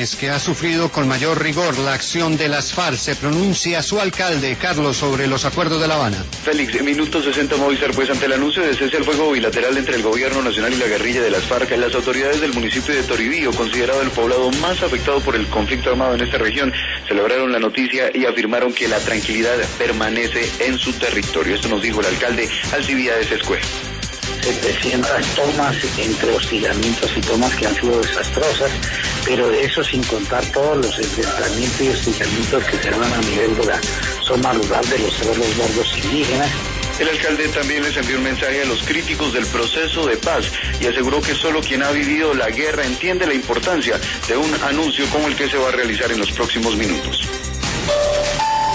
regiones que ha sufrido con mayor rigor la acción de las FARC. Se pronuncia su alcalde, Carlos, sobre los acuerdos de La Habana. Félix, minuto 60 Movistar, pues ante el anuncio de cese al fuego bilateral entre el gobierno nacional y la guerrilla de las FARC, las autoridades del municipio de Toribío, considerado el poblado más afectado por el conflicto armado en esta región, celebraron la noticia y afirmaron que la tranquilidad permanece en su territorio. Esto nos dijo el alcalde Alcibiades Escue. 700 tomas entre hostigamientos y tomas que han sido desastrosas, pero de eso sin contar todos los enfrentamientos y hostigamientos que se dan a nivel de la zona rural de los cerros gordos indígenas. El alcalde también les envió un mensaje a los críticos del proceso de paz y aseguró que solo quien ha vivido la guerra entiende la importancia de un anuncio como el que se va a realizar en los próximos minutos.